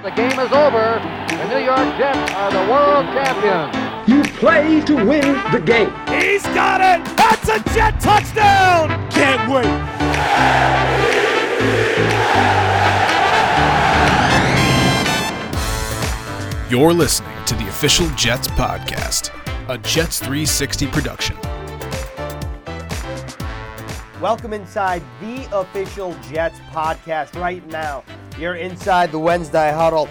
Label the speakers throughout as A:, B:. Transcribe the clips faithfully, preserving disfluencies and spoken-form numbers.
A: The game is over. The New York Jets are the world champions.
B: You play to win the game.
C: He's got it! That's a Jet touchdown! Can't wait!
D: You're listening to the Official Jets Podcast, a Jets three sixty production.
E: Welcome inside the Official Jets Podcast right now. You're inside the Wednesday huddle.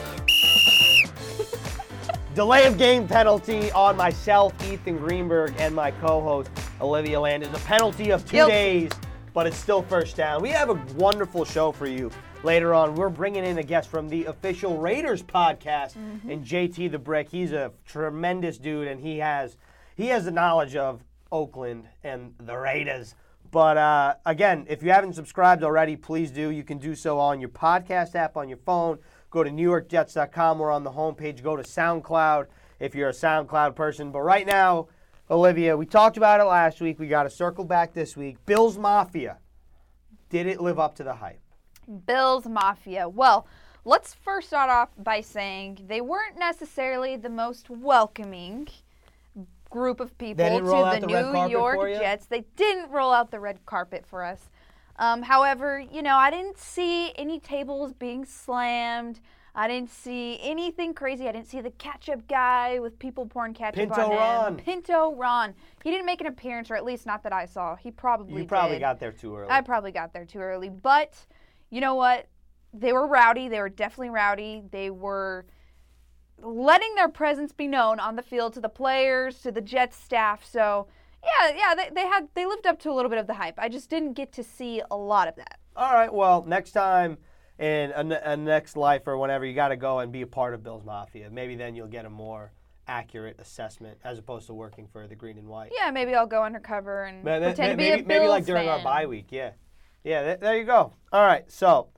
E: Delay of game penalty on myself, Ethan Greenberg, and my co-host, Olivia Landis. A penalty of two
F: Guilty.
E: days, but it's still first down. We have a wonderful show for you later on. We're bringing in a guest from the Official Raiders Podcast, mm-hmm. and J T the Brick. He's a tremendous dude, and he has he has the knowledge of Oakland and the Raiders. But, uh, again, if you haven't subscribed already, please do. You can do so on your podcast app on your phone. Go to new york jets dot com. We're on the homepage. Go to SoundCloud if you're a SoundCloud person. But right now, Olivia, we talked about it last week. We got to circle back this week. Bills Mafia. Did it live up to the hype?
F: Bills Mafia. Well, let's first start off by saying they weren't necessarily the most welcoming group of people
E: They didn't
F: to
E: roll
F: the
E: out the red
F: New
E: carpet
F: York
E: for you?
F: Jets. They didn't roll out the red carpet for us. Um, however, you know, I didn't see any tables being slammed. I didn't see anything crazy. I didn't see the ketchup guy with people pouring ketchup
E: Pinto
F: on him.
E: Ron.
F: Pinto Ron. He didn't make an appearance, or at least not that I saw. He probably
E: You probably
F: did.
E: got there too early.
F: I probably got there too early. But you know what? They were rowdy. They were definitely rowdy. They were letting their presence be known on the field to the players, to the Jets staff. So, yeah, yeah, they, they had they lived up to a little bit of the hype. I just didn't get to see a lot of that.
E: All right, well, next time in a, a next life or whenever, you got to go and be a part of Bills Mafia. Maybe then you'll get a more accurate assessment as opposed to working for the green and white.
F: Yeah, maybe I'll go undercover and
E: Ma- ma-
F: pretend to be
E: maybe,
F: a Bills
E: maybe like during
F: fan.
E: our bye week, yeah. Yeah, th- there you go. All right, so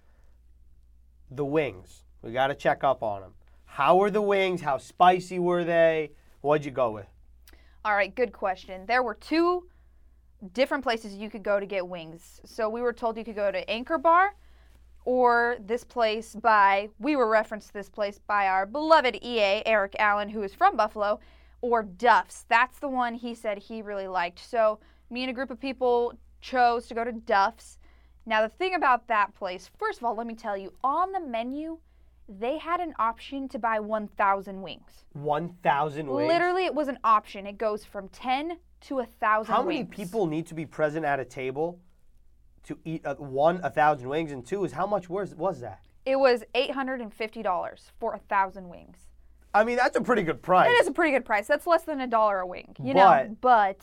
E: the wings. We got to check up on them. How were the wings? How spicy were they? What'd you go with?
F: All right, good question. There were two different places you could go to get wings. So we were told you could go to Anchor Bar or this place by, we were referenced to this place by our beloved E A, Eric Allen, who is from Buffalo, or Duff's. That's the one he said he really liked. So me and a group of people chose to go to Duff's. Now the thing about that place, first of all, let me tell you, on the menu, they had an option to buy one thousand wings.
E: one thousand wings?
F: Literally, it was an option. It goes from ten to one thousand
E: How
F: wings.
E: many people need to be present at a table to eat, uh, one, one thousand wings, and two is how much was, was that?
F: It was eight hundred fifty dollars for one thousand wings.
E: I mean, that's a pretty good price.
F: It is a pretty good price. That's less than a dollar a wing, you
E: But-
F: know. But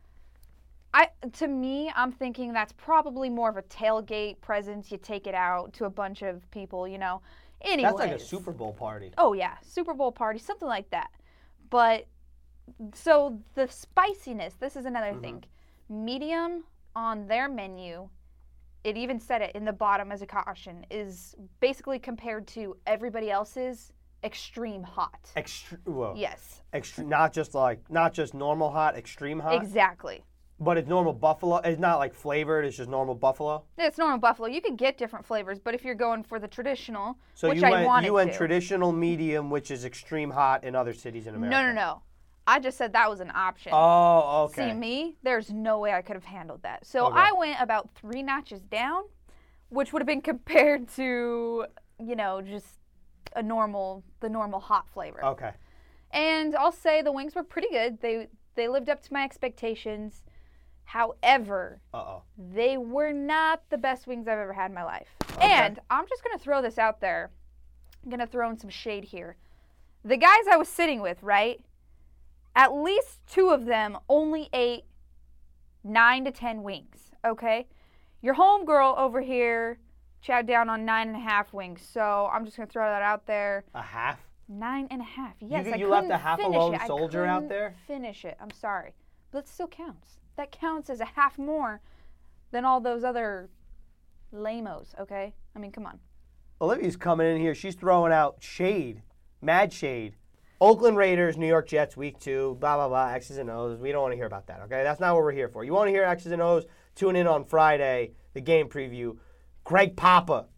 F: I, to me, I'm thinking that's probably more of a tailgate presence. You take it out to a bunch of people, you know. Anyways.
E: That's like a Super Bowl party.
F: Oh, yeah. Super Bowl party, something like that. But, so the spiciness, this is another mm-hmm. thing. Medium on their menu, it even said it in the bottom as a caution, is basically compared to everybody else's extreme hot.
E: Extre- whoa.
F: Yes.
E: Extre- not just like, not just normal hot, extreme hot?
F: Exactly.
E: But it's normal buffalo. It's not like flavored. It's just normal buffalo.
F: It's normal buffalo. You can get different flavors, but if you're going for the traditional,
E: so
F: which
E: you
F: I
E: went,
F: wanted
E: you went
F: to.
E: traditional medium, which is extreme hot in other cities in America.
F: No, no, no. I just said that was an option.
E: Oh, okay.
F: See me? There's no way I could have handled that. So
E: Okay.
F: I went about three notches down, which would have been compared to, you know, just a normal, the normal hot flavor.
E: Okay.
F: And I'll say the wings were pretty good. They they lived up to my expectations. However,
E: Uh-oh.
F: they were not the best wings I've ever had in my life. Okay. And I'm just going to throw this out there. I'm going to throw in some shade here. The guys I was sitting with, right, at least two of them only ate nine to ten wings, okay? Your homegirl over here chowed down on nine and a half wings, so I'm just going to throw that out there.
E: A half?
F: Nine and a half, yes.
E: You,
F: I
E: you left
F: couldn't
E: a half a
F: finish
E: lone
F: it. I
E: soldier out
F: couldn't
E: there?
F: Finish it. I'm sorry. But it still counts. That counts as a half more than all those other lamos, okay? I mean, come on.
E: Olivia's coming in here. She's throwing out shade, mad shade. Oakland Raiders, New York Jets, week two, blah, blah, blah, X's and O's. We don't want to hear about that, okay? That's not what we're here for. You want to hear X's and O's? Tune in on Friday, the game preview. Greg Papa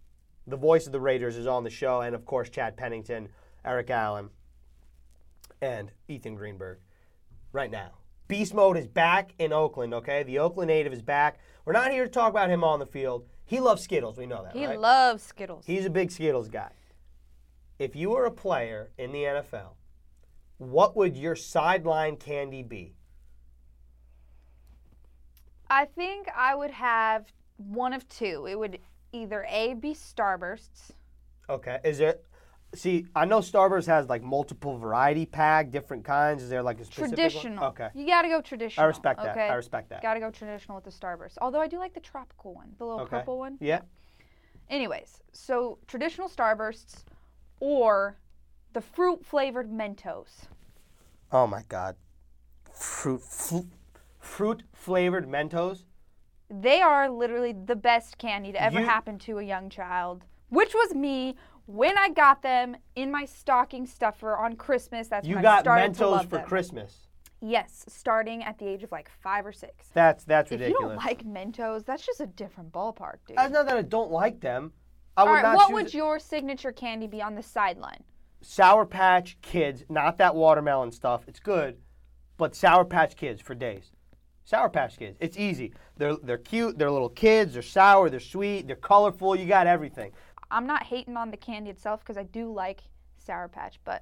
E: the voice of the Raiders, is on the show, and of course Chad Pennington, Eric Allen, and Ethan Greenberg right now. Beast Mode is back in Oakland, okay? The Oakland native is back. We're not here to talk about him on the field. He loves Skittles, we know that,
F: He
E: right?
F: loves Skittles.
E: He's a big Skittles guy. If you were a player in the N F L, what would your sideline candy be?
F: I think I would have one of two. It would either A, be Starbursts.
E: Okay. Is there, see, I know Starburst has like multiple variety pack, different kinds. Is there like a specific
F: Traditional.
E: one? Okay.
F: You got to go traditional.
E: I respect that.
F: Okay?
E: I respect that.
F: Got to go traditional with the Starburst. Although I do like the tropical one, the little
E: Okay.
F: purple one.
E: Yeah.
F: Anyways, so traditional Starbursts or the fruit-flavored Mentos.
E: Oh my God. Fruit, fl- fruit flavored Mentos.
F: They are literally the best candy to ever
E: You-
F: happen to a young child, which was me when I got them in my stocking stuffer on Christmas. That's
E: You
F: when
E: got
F: I started to
E: Mentos
F: love
E: for
F: them.
E: Christmas.
F: Yes, starting at the age of like five or six.
E: That's that's
F: If
E: ridiculous.
F: you don't like Mentos, that's just a different ballpark, dude.
E: It's not that I don't like them. I would
F: All right,
E: not
F: what
E: choose
F: would your signature candy be on the sideline?
E: Sour Patch Kids, not that watermelon stuff. It's good, but Sour Patch Kids for days. Sour Patch Kids. It's easy. They're they're cute. They're little kids. They're sour. They're sweet. They're colorful. You got everything.
F: I'm not hating on the candy itself because I do like Sour Patch, but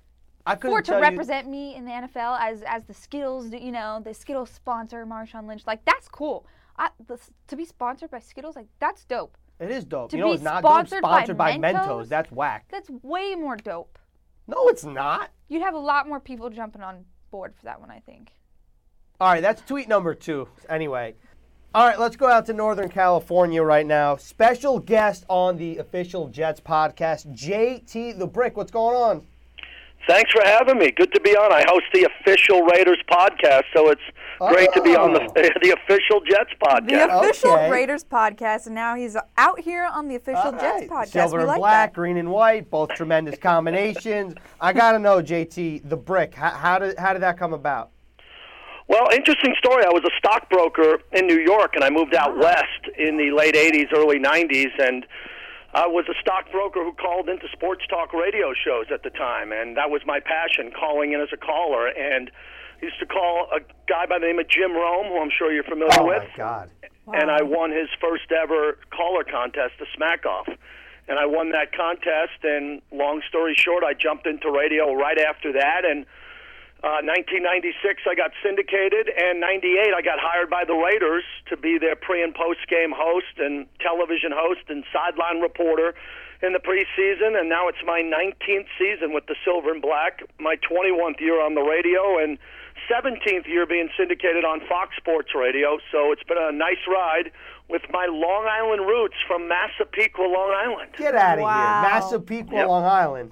E: I couldn't
F: for it to
E: tell
F: represent me in the N F L as as the Skittles, you know, the Skittles sponsor, Marshawn Lynch, like that's cool. I, the, to be sponsored by Skittles, like that's dope.
E: you. It is dope.
F: To
E: you know,
F: be
E: it's not dope.
F: sponsored by
E: Sponsored by Mentos.
F: Mentos?
E: That's whack.
F: That's way more dope.
E: No, it's not.
F: You'd have a lot more people jumping on board for that one, I think.
E: All right, that's tweet number two. Anyway. All right, let's go out to Northern California right now. Special guest on the Official Jets podcast, J T the Brick. What's going on?
G: Thanks for having me. Good to be on. I host the Official Raiders podcast, so it's great to be on the the Official Jets podcast.
F: The official
E: Okay.
F: Raiders podcast, and now he's out here on the official
E: All
F: Jets
E: right.
F: podcast.
E: Silver
F: we
E: and
F: like
E: black,
F: that.
E: green and white, both tremendous combinations. I got to know, J T, the Brick, how, how, did, how did that come about?
G: Well, interesting story. I was a stockbroker in New York, and I moved out west in the late eighties, early nineties, and I was a stockbroker who called into sports talk radio shows at the time, and that was my passion, calling in as a caller. And I used to call a guy by the name of Jim Rome, who I'm sure you're familiar
E: Oh,
G: with.
E: my God.
G: And I won his first ever caller contest, the Smack Off. And I won that contest, and long story short, I jumped into radio right after that, and uh, nineteen ninety-six I got syndicated, and ninety-eight I got hired by the Raiders to be their pre- and post-game host and television host and sideline reporter in the preseason, and now it's my nineteenth season with the Silver and Black, my twenty-first year on the radio, and seventeenth year being syndicated on Fox Sports Radio, so it's been a nice ride with my Long Island roots from Massapequa, Long Island.
E: Get out of
F: Wow.
E: here. Massapequa,
G: Yep.
E: Long Island.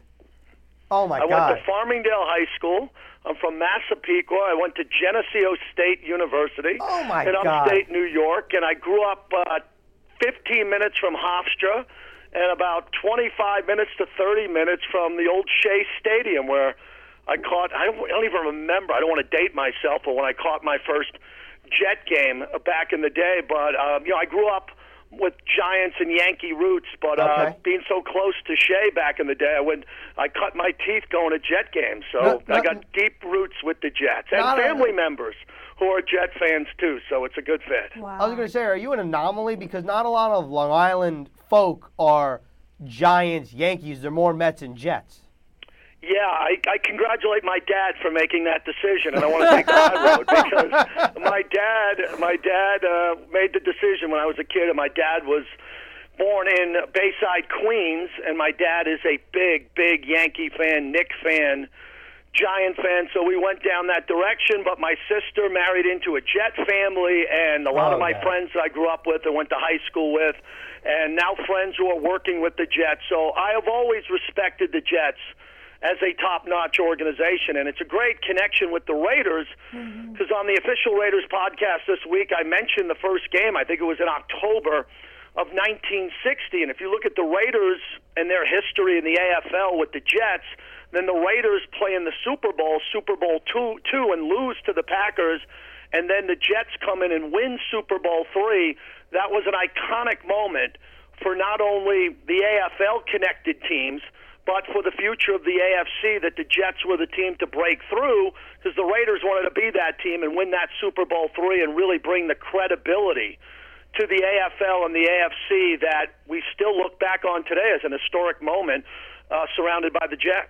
E: Oh, my
G: I
E: God.
G: went to Farmingdale High School. I'm from Massapequa. I went to Geneseo State University
E: Oh, my
G: in
E: God.
G: upstate New York, and I grew up uh, fifteen minutes from Hofstra and about twenty-five minutes to thirty minutes from the old Shea Stadium where I caught, I don't, I don't even remember, I don't want to date myself, but when I caught my first Jet game back in the day, but, um, you know, I grew up with Giants and Yankee roots, but uh,
E: Okay.
G: being so close to Shea back in the day, I went, I cut my teeth going to Jet games. So
E: No,
G: I
E: no,
G: got deep roots with the Jets and
E: Not a-
G: family members who are Jet fans too. So it's a good fit.
F: Wow.
E: I was going to say, are you an anomaly? Because not a lot of Long Island folk are Giants, Yankees. They're more Mets and Jets.
G: Yeah, I, I congratulate my dad for making that decision, and I want to take the high road because my dad, my dad uh, made the decision when I was a kid, and my dad was born in Bayside, Queens, and my dad is a big, big Yankee fan, Knicks fan, Giant fan, so we went down that direction, but my sister married into a Jet family, and a lot
E: Oh,
G: of my
E: yeah.
G: friends I grew up with and went to high school with, and now friends who are working with the Jets, so I have always respected the Jets as a top-notch organization, and it's a great connection with the Raiders because on the Official Raiders podcast this week, I mentioned the first game. I think it was in October of nineteen sixty, and if you look at the Raiders and their history in the A F L with the Jets, then the Raiders play in the Super Bowl, Super Bowl two, two and lose to the Packers, and then the Jets come in and win Super Bowl three. That was an iconic moment for not only the A F L-connected teams, but for the future of the A F C, that the Jets were the team to break through, because the Raiders wanted to be that team and win that Super Bowl three and really bring the credibility to the A F L and the A F C that we still look back on today as an historic moment uh, surrounded by the Jets.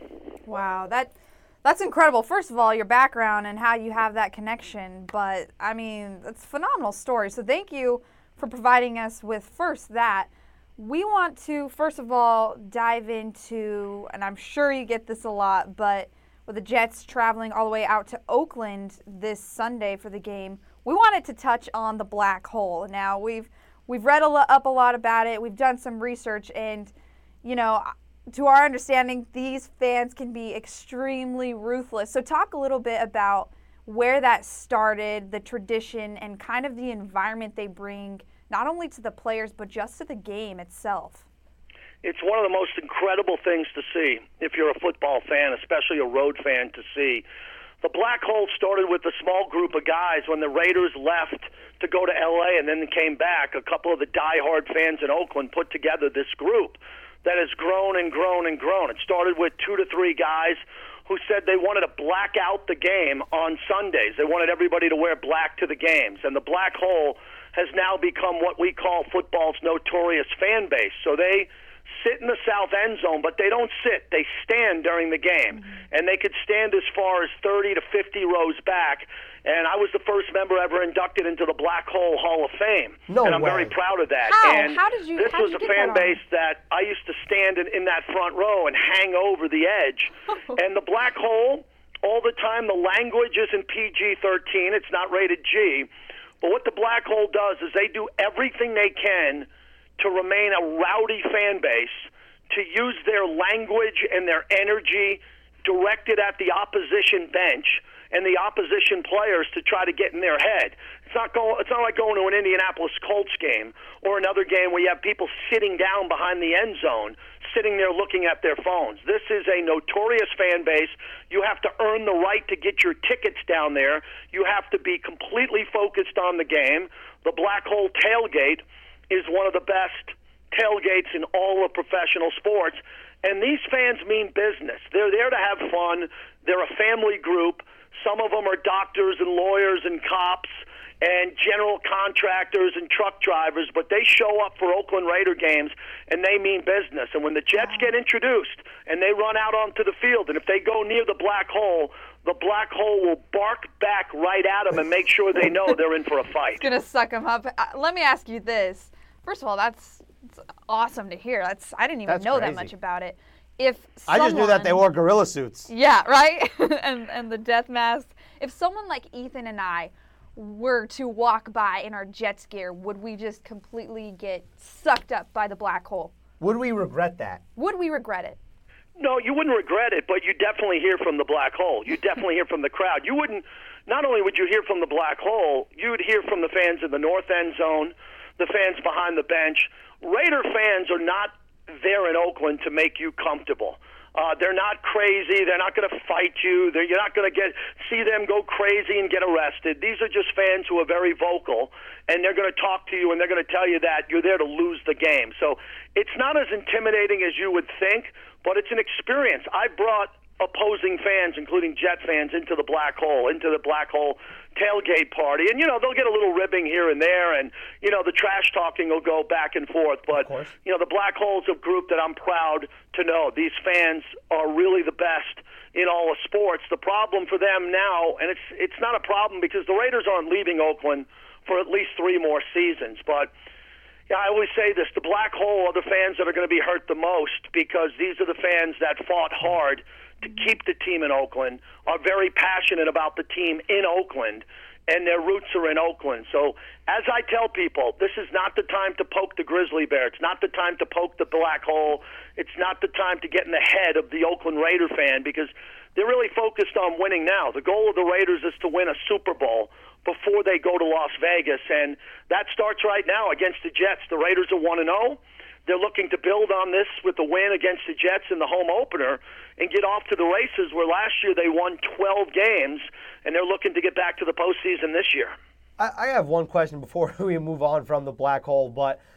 F: Wow, that that's incredible. First of all, your background and how you have that connection, but, I mean, that's a phenomenal story. So thank you for providing us with first that. We want to, first of all, dive into, and I'm sure you get this a lot, but with the Jets traveling all the way out to Oakland this Sunday for the game, we wanted to touch on the black hole. Now, we've we've read a lo- up a lot about it. We've done some research, and, you know, to our understanding, these fans can be extremely ruthless. So talk a little bit about where that started, the tradition, and kind of the environment they bring not only to the players, but just to the game itself.
G: It's one of the most incredible things to see if you're a football fan, especially a road fan, to see. The black hole started with a small group of guys when the Raiders left to go to L A and then came back. A couple of the diehard fans in Oakland put together this group that has grown and grown and grown. It started with two to three guys who said they wanted to black out the game on Sundays. They wanted everybody to wear black to the games. And the black hole has now become what we call football's notorious fan base. So they sit in the south end zone, but they don't sit. They stand during the game. Mm-hmm. And they could stand as far as thirty to fifty rows back. And I was the first member ever inducted into the Black Hole Hall of Fame.
E: No
G: and I'm
E: way.
G: very proud of that.
F: How?
G: And
F: How did you
G: this
F: how
G: was
F: did you
G: a fan
F: that
G: base that I used to stand in, in that front row and hang over the edge. And the Black Hole, all the time, the language isn't P G thirteen. It's not rated G. But what the Black Hole does is they do everything they can to remain a rowdy fan base, to use their language and their energy directed at the opposition bench and the opposition players to try to get in their head. It's not go, It's not like going to an Indianapolis Colts game or another game where you have people sitting down behind the end zone, sitting there looking at their phones. This is a notorious fan base. You have to earn the right to get your tickets down there. You have to be completely focused on the game. The Black Hole Tailgate is one of the best tailgates in all of professional sports. And these fans mean business. They're there to have fun. They're a family group. Some of them are doctors and lawyers and cops and general contractors and truck drivers, but they show up for Oakland Raider games, and they mean business. And when the Jets get introduced and they run out onto the field, and if they go near the black hole, the black hole will bark back right at them and make sure they know they're in for a fight.
F: It's going to suck them up. Uh, let me ask you this. First of all, that's, that's awesome to hear. That's I didn't even
E: That's
F: know
E: crazy.
F: that much about it. If
E: I just knew that they
F: someone-
E: wore gorilla suits.
F: Yeah, right? and and the death mask. If someone like Ethan and I were to walk by in our Jets gear, would we just completely get sucked up by the black hole?
E: Would we regret that?
F: Would we regret it?
G: No, you wouldn't regret it, but you definitely hear from the black hole. You definitely hear from the crowd. You wouldn't. Not only would you hear from the black hole, you would hear from the fans in the north end zone, the fans behind the bench. Raider fans are not there in Oakland to make you comfortable. Uh, they're not crazy. They're not going to fight you. They're, you're not going to get see them go crazy and get arrested. These are just fans who are very vocal, and they're going to talk to you, and they're going to tell you that you're there to lose the game. So it's not as intimidating as you would think, but it's an experience. I brought opposing fans, including Jet fans, into the black hole, into the black hole tailgate party. And, you know, they'll get a little ribbing here and there, and, you know, the trash talking will go back and forth. But, you know, the black hole is a group that I'm proud to know. These fans are really the best in all of sports. The problem for them now, and it's it's not a problem because the Raiders aren't leaving Oakland for at least three more seasons, but yeah, I always say this, the black hole are the fans that are going to be hurt the most because these are the fans that fought hard to keep the team in Oakland, are very passionate about the team in Oakland, and their roots are in Oakland. So as I tell people, this is not the time to poke the grizzly bear. It's not the time to poke the black hole. It's not the time to get in the head of the Oakland Raider fan because they're really focused on winning now. The goal of the Raiders is to win a Super Bowl before they go to Las Vegas, and that starts right now against the Jets. The Raiders are one and oh. They're looking to build on this with the win against the Jets in the home opener and get off to the races where last year they won twelve games, and they're looking to get back to the postseason this year.
E: I, I have one question before we move on from the black hole, but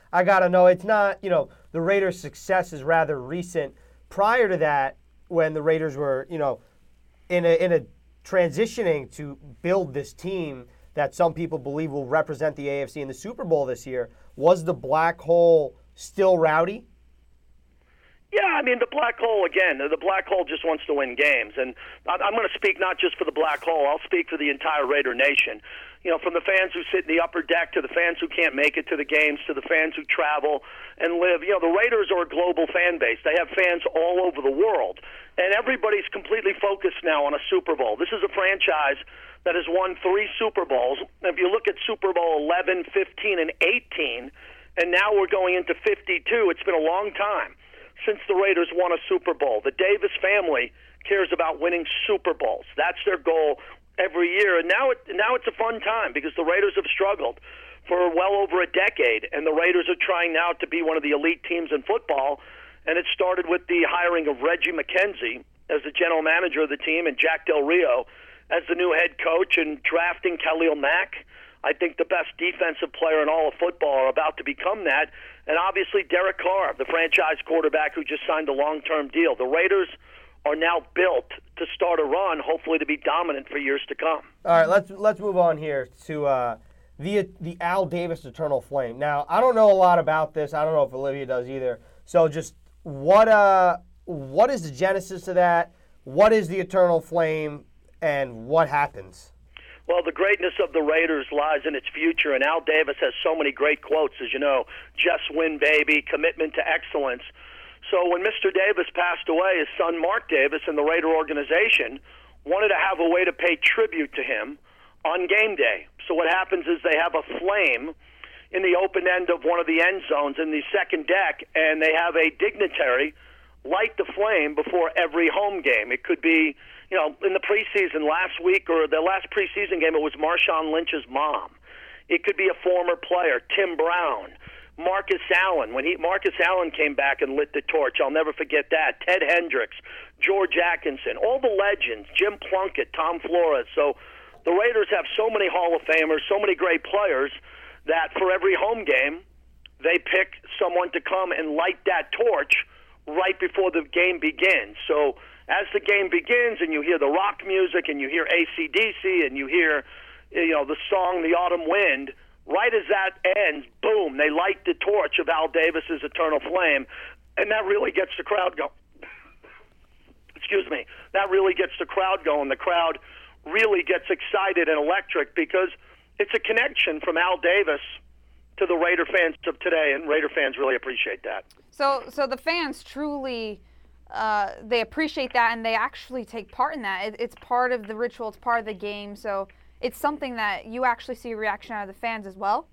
E: I got to know, it's not, you know, the Raiders' success is rather recent. Prior to that, when the Raiders were, you know, in a, in a transitioning to build this team that some people believe will represent the A F C in the Super Bowl this year, was the black hole still rowdy?
G: Yeah, I mean, the black hole, again, the black hole just wants to win games. And I'm going to speak not just for the black hole, I'll speak for the entire Raider Nation. You know, from the fans who sit in the upper deck to the fans who can't make it to the games to the fans who travel and live. You know, the Raiders are a global fan base. They have fans all over the world. And everybody's completely focused now on a Super Bowl. This is a franchise that has won three Super Bowls. If you look at Super Bowl eleven, fifteen, and eighteen, and now we're going into fifty-two, it's been a long time since the Raiders won a Super Bowl. The Davis family cares about winning Super Bowls. That's their goal every year. And now it, now it's a fun time because the Raiders have struggled for well over a decade, and the Raiders are trying now to be one of the elite teams in football. And it started with the hiring of Reggie McKenzie as the general manager of the team and Jack Del Rio as the new head coach, and drafting Khalil Mack, I think the best defensive player in all of football, are about to become that. And obviously Derek Carr, the franchise quarterback who just signed a long-term deal. The Raiders are now built to start a run, hopefully to be dominant for years to come.
E: All right, let's let's move on here to uh, the the Al Davis Eternal Flame. Now, I don't know a lot about this. I don't know if Olivia does either. So just what uh what is the genesis of that? What is the Eternal Flame, and what happens?
G: Well, the greatness of the Raiders lies in its future, and Al Davis has so many great quotes, as you know. Just win, baby, commitment to excellence. So when Mister Davis passed away, his son Mark Davis and the Raider organization wanted to have a way to pay tribute to him on game day. So what happens is they have a flame in the open end of one of the end zones in the second deck, and they have a dignitary light the flame before every home game. It could be, you know, in the preseason last week or the last preseason game, it was Marshawn Lynch's mom. It could be a former player, Tim Brown, Marcus Allen. When he Marcus Allen came back and lit the torch, I'll never forget that. Ted Hendricks, George Atkinson, all the legends, Jim Plunkett, Tom Flores. So the Raiders have so many Hall of Famers, so many great players, that for every home game, they pick someone to come and light that torch right before the game begins. So as the game begins and you hear the rock music and you hear A C D C and you hear, you know, the song The Autumn Wind, right as that ends, boom, they light the torch of Al Davis's Eternal Flame, and that really gets the crowd going. Excuse me. That really gets the crowd going. The crowd really gets excited and electric because it's a connection from Al Davis to the Raider fans of today, and Raider fans really appreciate that.
F: So, so the fans truly, uh, they appreciate that, and they actually take part in that. It, it's part of the ritual. It's part of the game. So it's something that you actually see a reaction out of the fans as well?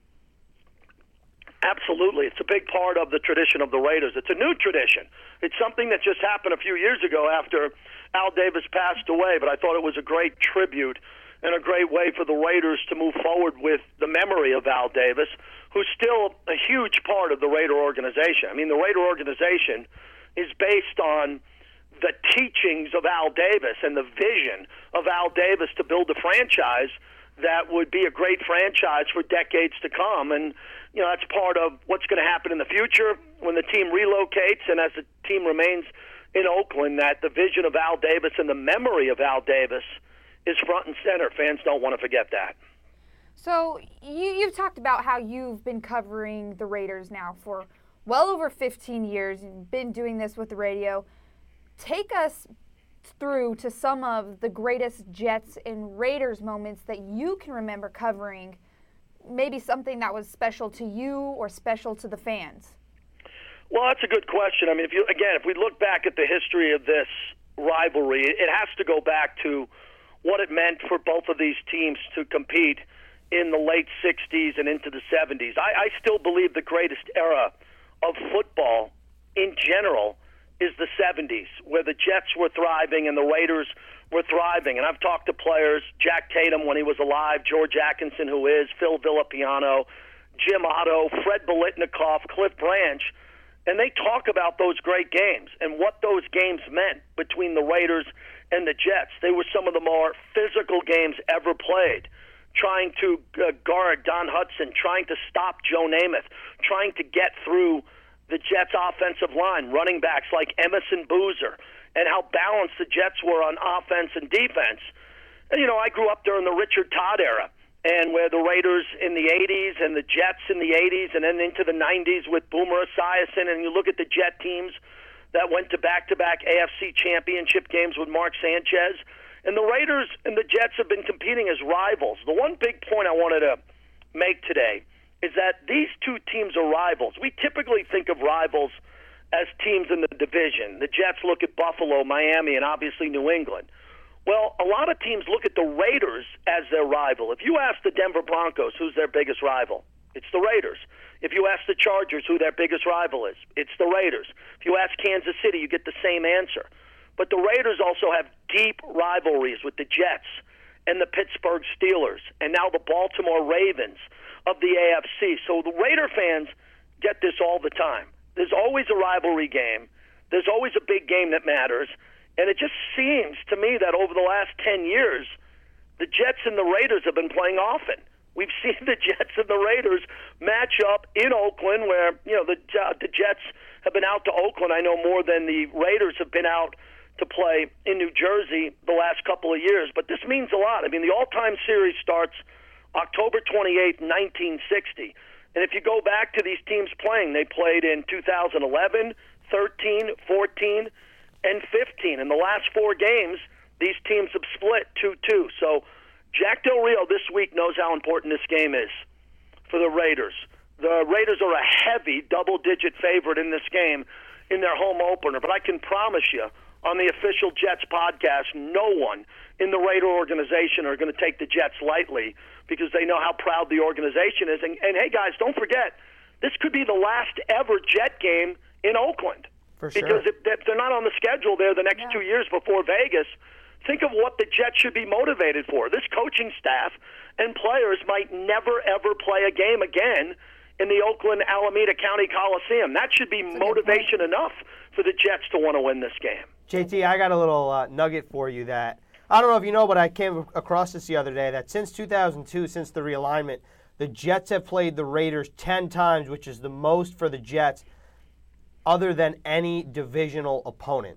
G: Absolutely. It's a big part of the tradition of the Raiders. It's a new tradition. It's something that just happened a few years ago after Al Davis passed away, but I thought it was a great tribute and a great way for the Raiders to move forward with the memory of Al Davis, who's still a huge part of the Raider organization. I mean, the Raider organization is based on the teachings of Al Davis and the vision of Al Davis to build a franchise that would be a great franchise for decades to come. And, you know, that's part of what's going to happen in the future when the team relocates and as the team remains in Oakland, that the vision of Al Davis and the memory of Al Davis is front and center. Fans don't want to forget that.
F: So you, you've talked about how you've been covering the Raiders now for well over fifteen years and been doing this with the radio. Take us through to some of the greatest Jets and Raiders moments that you can remember covering, maybe something that was special to you or special to the fans.
G: Well, that's a good question. I mean, if you again, if we look back at the history of this rivalry, it has to go back to what it meant for both of these teams to compete in the late sixties and into the seventies. I, I still believe the greatest era of football in general is the seventies, where the Jets were thriving and the Raiders were thriving. And I've talked to players, Jack Tatum when he was alive, George Atkinson, who is, Phil Villapiano, Jim Otto, Fred Biletnikoff, Cliff Branch, and they talk about those great games and what those games meant between the Raiders and the Jets. They were some of the more physical games ever played. trying to uh, guard Don Hudson, trying to stop Joe Namath, trying to get through the Jets' offensive line, running backs like Emerson Boozer, and how balanced the Jets were on offense and defense. And, you know, I grew up during the Richard Todd era, and where the Raiders in the eighties and the Jets in the eighties and then into the nineties with Boomer Esiason, and you look at the Jet teams that went to back-to-back A F C championship games with Mark Sanchez. And the Raiders and the Jets have been competing as rivals. The one big point I wanted to make today is that these two teams are rivals. We typically think of rivals as teams in the division. The Jets look at Buffalo, Miami, and obviously New England. Well, a lot of teams look at the Raiders as their rival. If you ask the Denver Broncos who's their biggest rival, it's the Raiders. If you ask the Chargers who their biggest rival is, it's the Raiders. If you ask Kansas City, you get the same answer. But the Raiders also have deep rivalries with the Jets and the Pittsburgh Steelers and now the Baltimore Ravens of the A F C. So the Raider fans get this all the time. There's always a rivalry game. There's always a big game that matters. And it just seems to me that over the last ten years, the Jets and the Raiders have been playing often. We've seen the Jets and the Raiders match up in Oakland where, you know, the, uh, the Jets have been out to Oakland, I know, more than the Raiders have been out to play in New Jersey the last couple of years. But this means a lot. I mean, the all-time series starts October twenty-eighth, nineteen sixty. And if you go back to these teams playing, they played in two thousand eleven, thirteen, fourteen, and fifteen. In the last four games, these teams have split two two. So Jack Del Rio this week knows how important this game is for the Raiders. The Raiders are a heavy double-digit favorite in this game in their home opener. But I can promise you, on the official Jets podcast, no one in the Raider organization are going to take the Jets lightly because they know how proud the organization is. And, and hey, guys, don't forget, this could be the last ever Jet game in Oakland.
E: For sure.
G: Because if, if they're not on the schedule there the next yeah. two years before Vegas, think of what the Jets should be motivated for. This coaching staff and players might never, ever play a game again in the Oakland Alameda County Coliseum. That should be That's motivation enough for the Jets to want to win this game.
E: J T, I got a little uh, nugget for you that, I don't know if you know, but I came across this the other day, that since two thousand two, since the realignment, the Jets have played the Raiders ten times, which is the most for the Jets other than any divisional opponent.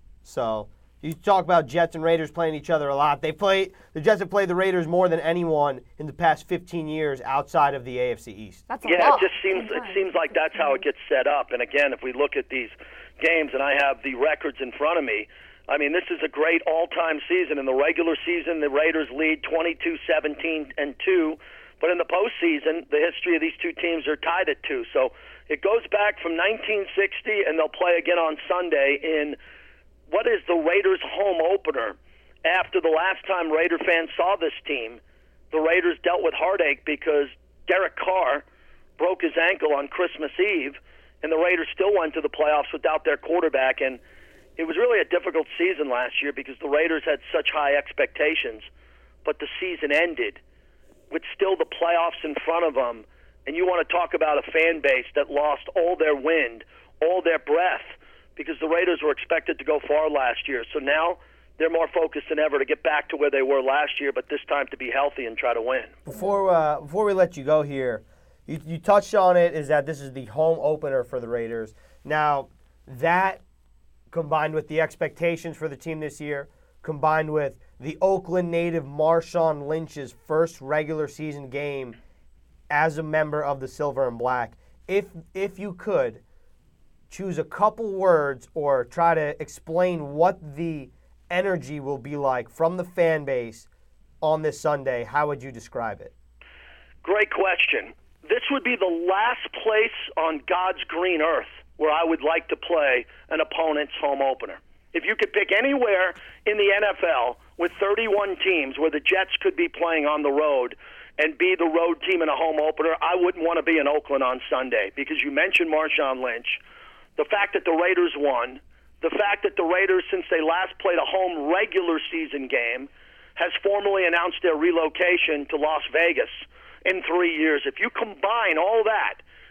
E: So you talk about Jets and Raiders playing each other a lot. They play the Jets have played the Raiders more than anyone in the past fifteen years outside of the A F C East.
F: That's a
G: yeah,
F: lot.
G: it just seems it seems like that's how it gets set up. And again, if we look at these games, and I have the records in front of me, I mean, this is a great all-time season. In the regular season, the Raiders lead twenty-two seventeen and two, but in the postseason, the history of these two teams are tied at two. So it goes back from nineteen sixty, and they'll play again on Sunday in what is the Raiders' home opener. After the last time Raider fans saw this team, the Raiders dealt with heartache because Derek Carr broke his ankle on Christmas Eve, and the Raiders still went to the playoffs without their quarterback. And it was really a difficult season last year because the Raiders had such high expectations, but the season ended with still the playoffs in front of them. And you want to talk about a fan base that lost all their wind, all their breath, because the Raiders were expected to go far last year. So now they're more focused than ever to get back to where they were last year, but this time to be healthy and try to win.
E: Before uh, before we let you go here, you, you touched on it, is that this is the home opener for the Raiders. Now, that combined with the expectations for the team this year, combined with the Oakland native Marshawn Lynch's first regular season game as a member of the Silver and Black, if if you could choose a couple words or try to explain what the energy will be like from the fan base on this Sunday, how would you describe it?
G: Great question. This would be the last place on God's green earth where I would like to play an opponent's home opener. If you could pick anywhere in the N F L with thirty-one teams where the Jets could be playing on the road and be the road team in a home opener, I wouldn't want to be in Oakland on Sunday because you mentioned Marshawn Lynch. The fact that the Raiders won, the fact that the Raiders, since they last played a home regular season game, has formally announced their relocation to Las Vegas in three years. If you combine all that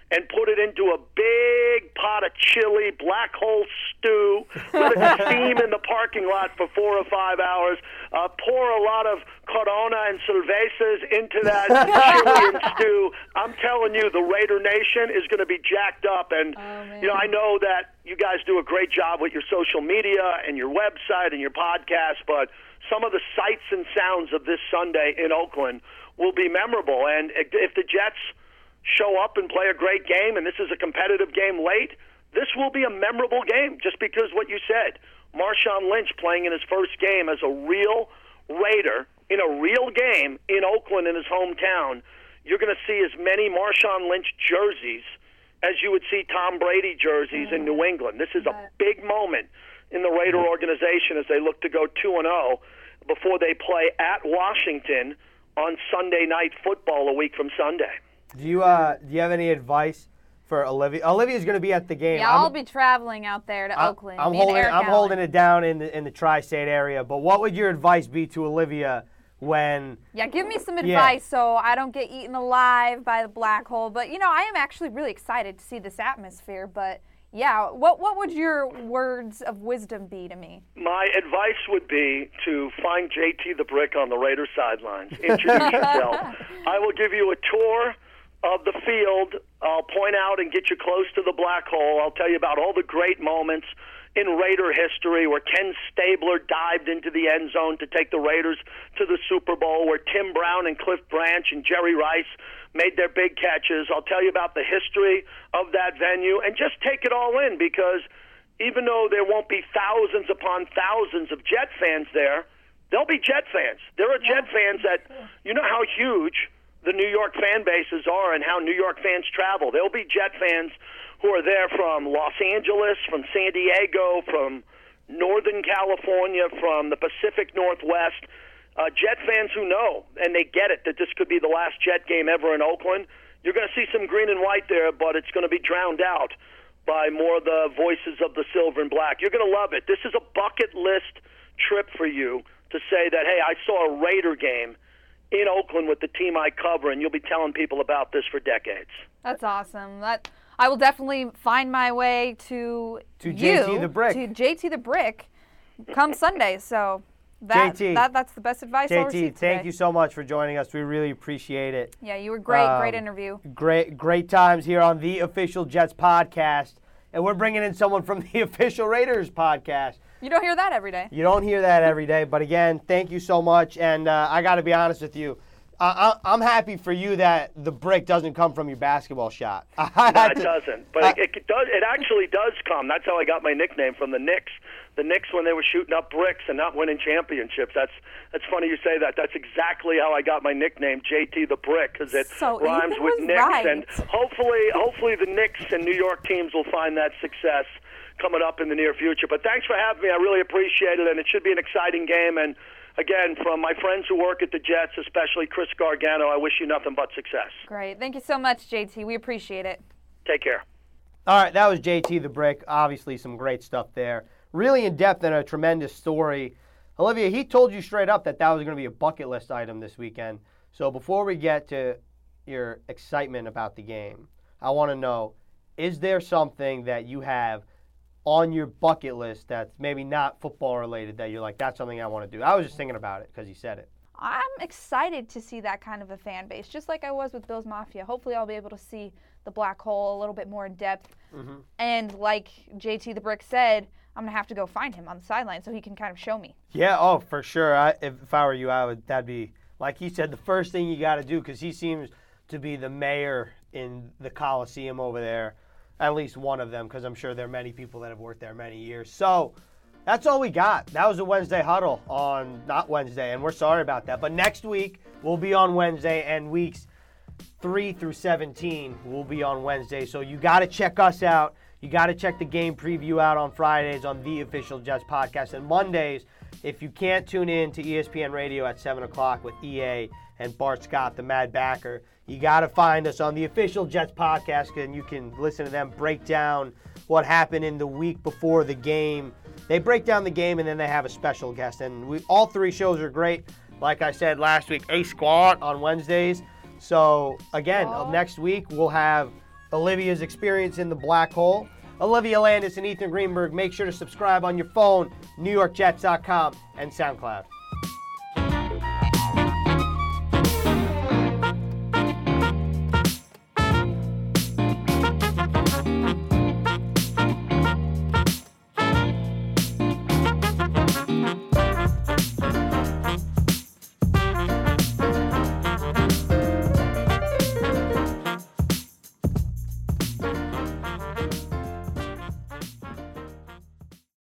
G: and put it into a big pot of chili, black hole stew, let it steam in the parking lot for four or five hours, uh, pour a lot of Corona and Cervezas into that chili and stew. I'm telling you, the Raider Nation is going to be jacked up. And,
F: oh,
G: you know, I know that you guys do a great job with your social media and your website and your podcast, but some of the sights and sounds of this Sunday in Oakland will be memorable. And if the Jets show up and play a great game, and this is a competitive game late, this will be a memorable game just because what you said. Marshawn Lynch playing in his first game as a real Raider in a real game in Oakland in his hometown. You're going to see as many Marshawn Lynch jerseys as you would see Tom Brady jerseys in New England. This is a big moment in the Raider organization as they look to go two and oh before they play at Washington on Sunday Night Football a week from Sunday.
E: Do you uh do you have any advice for Olivia? Olivia's going to be at the game.
F: Yeah,
E: I'm,
F: I'll be traveling out there to
E: I,
F: Oakland.
E: I'm
F: Me and
E: holding
F: Eric
E: I'm
F: Allen.
E: holding it down in the in the tri-state area. But what would your advice be to Olivia when?
F: Yeah, give me some
E: Yeah.
F: advice so I don't get eaten alive by the black hole. But, you know, I am actually really excited to see this atmosphere. But, yeah, what what would your words of wisdom be to me?
G: My advice would be to find J T the Brick on the Raider sidelines. Introduce yourself. I will give you a tour of the field. I'll point out and get you close to the black hole. I'll tell you about all the great moments in Raider history where Ken Stabler dived into the end zone to take the Raiders to the Super Bowl, where Tim Brown and Cliff Branch and Jerry Rice made their big catches. I'll tell you about the history of that venue and just take it all in, because even though there won't be thousands upon thousands of Jet fans there, there'll be Jet fans. There are Jet fans that, you know how huge the New York fan bases are and how New York fans travel. There'll be Jet fans who are there from Los Angeles, from San Diego, from Northern California, from the Pacific Northwest. Uh, Jet fans who know, and they get it, that this could be the last Jet game ever in Oakland. You're going to see some green and white there, but it's going to be drowned out by more of the voices of the silver and black. You're going to love it. This is a bucket list trip for you to say that, hey, I saw a Raider game in Oakland with the team I cover, and you'll be telling people about this for decades.
F: That's awesome. That I will definitely find my way to
E: To
F: you,
E: J T the Brick.
F: to J T the Brick, come Sunday. So that,
E: J T,
F: that that's the best advice I'll
E: J T,
F: receive
E: thank
F: today.
E: you so much for joining us. We really appreciate it.
F: Yeah, you were great.
E: Um,
F: great interview.
E: Great, great times here on the Official Jets podcast, and we're bringing in someone from the Official Raiders podcast.
F: You don't hear that every day.
E: You don't hear that every day, but again, thank you so much. And uh, I got to be honest with you, I, I, I'm happy for you that the brick doesn't come from your basketball shot.
G: No, it doesn't. But it, it does. It actually does come. That's how I got my nickname from the Knicks. The Knicks, when they were shooting up bricks and not winning championships. That's that's funny you say that. That's exactly how I got my nickname, J T the Brick, because it
F: So
G: rhymes
F: Ethan
G: with
F: was
G: Knicks.
F: right.
G: And hopefully, hopefully the Knicks and New York teams will find that success coming up in the near future. But thanks for having me. I really appreciate it, and it should be an exciting game. And again, from my friends who work at the Jets, especially Chris Gargano, I wish you nothing but success.
F: Great. Thank you so much, J T. We appreciate it.
G: Take care.
E: All right, that was J T the Brick. Obviously, some great stuff there. Really in depth and a tremendous story. Olivia, he told you straight up that that was going to be a bucket list item this weekend. So before we get to your excitement about the game, I want to know, is there something that you have on your bucket list that's maybe not football related that you're like, that's something I want to do? I was just thinking about it because he said it.
F: I'm excited to see that kind of a fan base, just like I was with Bills Mafia. Hopefully I'll be able to see the black hole a little bit more in depth.
E: Mm-hmm.
F: And like J T the Brick said, I'm going to have to go find him on the sideline so he can kind of show me.
E: Yeah, oh, for sure. I, if, if I were you, I would. That'd be, like he said, the first thing you got to do, because he seems to be the mayor in the Coliseum over there, at least one of them, because I'm sure there are many people that have worked there many years. So that's all we got. That was a Wednesday huddle on, not Wednesday, and we're sorry about that. But next week, we'll be on Wednesday, and weeks three through seventeen will be on Wednesday. So you got to check us out. You got to check the game preview out on Fridays on the Official Jets podcast. And Mondays, if you can't tune in to E S P N Radio at seven o'clock with E A and Bart Scott, the Mad Backer, you got to find us on the Official Jets podcast, and you can listen to them break down what happened in the week before the game. They break down the game, and then they have a special guest. And we all three shows are great. Like I said last week, A Squad on Wednesdays. So, again,
F: Oh.
E: next week we'll have Olivia's experience in the black hole. Olivia Landis and Ethan Greenberg. Make sure to subscribe on your phone, New York Jets dot com, and SoundCloud.